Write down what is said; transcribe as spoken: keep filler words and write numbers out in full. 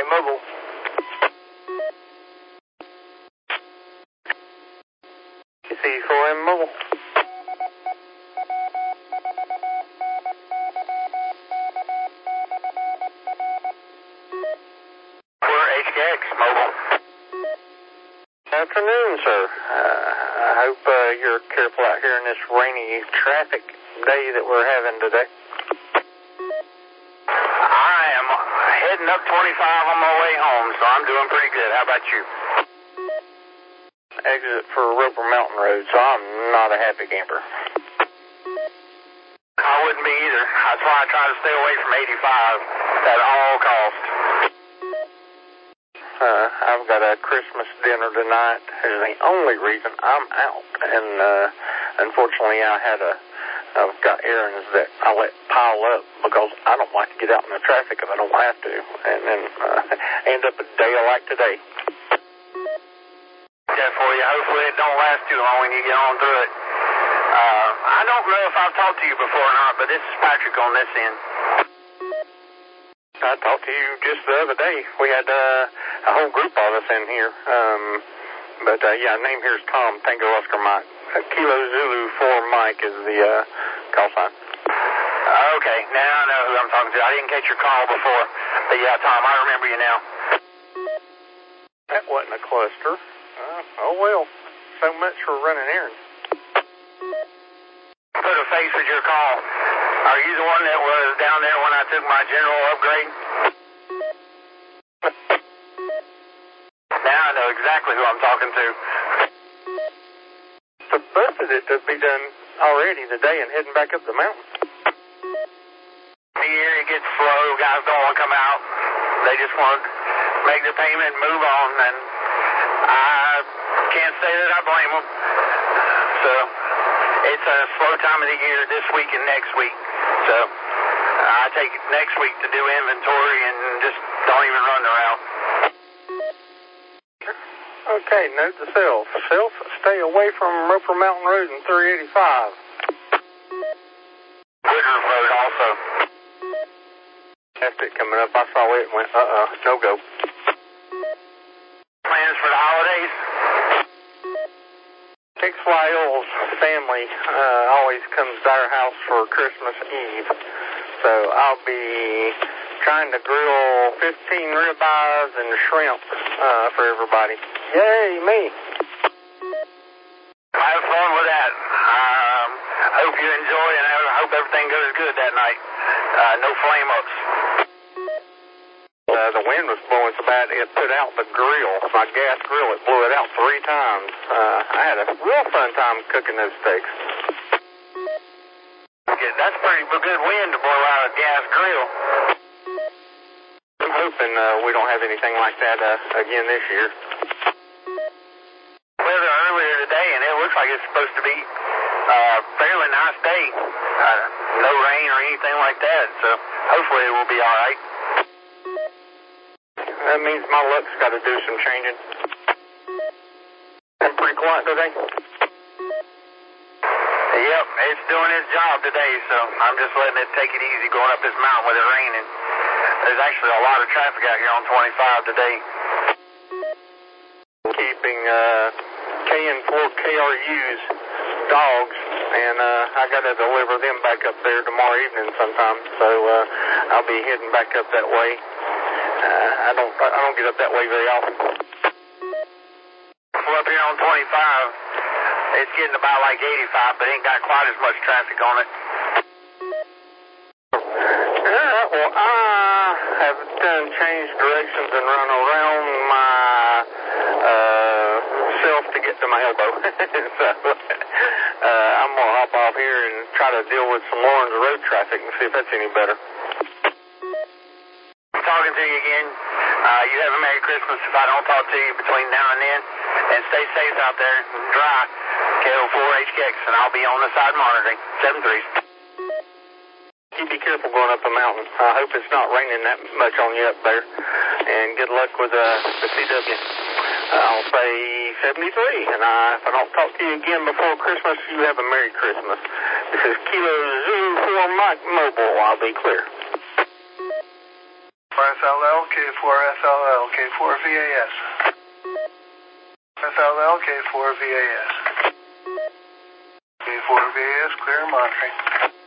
Mike Mobile. C four M Mobile. four H K X Mobile. Afternoon, sir. Uh, I hope uh, you're careful out here in this rainy traffic day that we're having today. I am heading up twenty-five on my way home, so I'm doing pretty good. How about you? Exit for Roper Mountain Road, so I'm not a happy camper. I wouldn't be either. That's why I try to stay away from eighty-five at all costs. Uh, I've got a Christmas dinner tonight. Is the only reason I'm out, and uh, unfortunately, I had a. I've got errands that I let pile up because I don't like to get out in the traffic if I don't have to, and then uh, end up a day like today. That for you. Hopefully, it don't last too long when you get on through it. Uh, I don't know if I've talked to you before or not, but this is Patrick on this end. I talked to you just the other day. We had uh, a whole group of us in here. Um, but, uh, yeah, name here is Tom, Tango Oscar Mike. Uh, Kilo Zulu four Mike is the uh, call sign. Okay, now I know who I'm talking to. I didn't catch your call before. But, yeah, Tom, I remember you now. That wasn't a cluster. Uh, oh, well. So much for running errands. Put a face with your call. Are you the one that was down there when I took my general upgrade? Now I know exactly who I'm talking to. The bus of it to be done already today and heading back up the mountain. Here it gets slow. Guys don't want to come out. They just want to make the payment and move on. And I can't say that I blame them. So it's a slow time of the year this week and next week. So I take next week to do inventory and just don't even run the route. Okay, note to self. Self, stay away from Roper Mountain Road and three eighty-five. Woodruff Road also. That's it coming up. I saw it and went, uh-uh, no go. Plans for the holidays? X Y L's family uh, always comes to our house for Christmas Eve. So I'll be trying to grill fifteen ribeyes and shrimp uh, for everybody. Yay, me. Have fun with that. Um, hope you enjoy and I hope everything goes good that night. Uh, no flame-ups. Uh, the wind was blowing so bad it put out the grill, my gas grill. It blew it out three times. Uh, I had a real fun time cooking those steaks. That's pretty good wind to blow out a gas grill. I'm hoping uh, we don't have anything like that uh, again this year. Weather earlier today, and it looks like it's supposed to be a uh, fairly nice day. Uh, no rain or anything like that, so hopefully it will be all right. That means my luck's got to do some changing. I'm pretty quiet today. Yep, it's doing its job today, so I'm just letting it take it easy going up this mountain with it raining. There's actually a lot of traffic out here on twenty-five today. Keeping uh, K N four K R U's dogs, and uh, I got to deliver them back up there tomorrow evening sometime, so uh, I'll be heading back up that way. Uh, I don't I don't get up that way very often. Well, up here on twenty-five, it's getting about like eighty-five, but ain't got quite as much traffic on it. Uh, well, I have done changed directions and run around my uh, self to get to my elbow. So uh, I'm going to hop off here and try to deal with some Lawrence Road traffic and see if that's any better. Talking to you again. Uh, you have a Merry Christmas if I don't talk to you between now and then. And stay safe out there and dry. K O four H K X, and I'll be on the side monitoring. seven three. You be careful going up the mountain. I hope it's not raining that much on you up there. And good luck with uh, the C W. I'll say seventy-three. And I, if I don't talk to you again before Christmas, you have a Merry Christmas. This is Kilo Zulu four Mike Mobile. I'll be clear. S L L, K four S L L, K four V A S. S L L, K four V A S. K four V A S, clear monitoring.